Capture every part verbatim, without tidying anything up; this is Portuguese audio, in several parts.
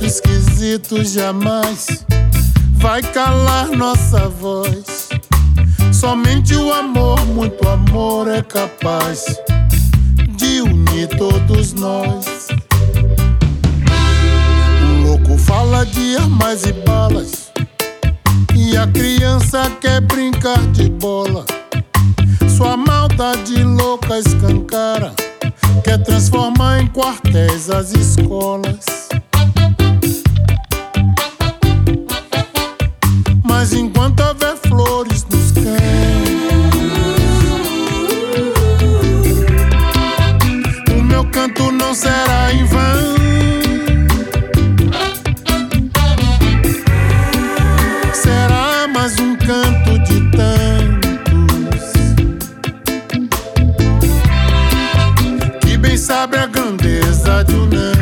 jeito esquisito jamais vai calar nossa voz. Somente o amor, muito amor é capaz de unir todos nós. O louco fala de armas e balas, e a criança quer brincar de bola. Sua maldade louca escancara, quer transformar em quartéis as escolas. Mas enquanto houver flores nos campos, o meu canto não será em vão. Será mais um canto de tantos que bem sabe a grandeza de um não.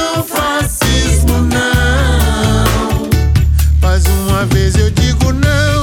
Uma vez eu digo não.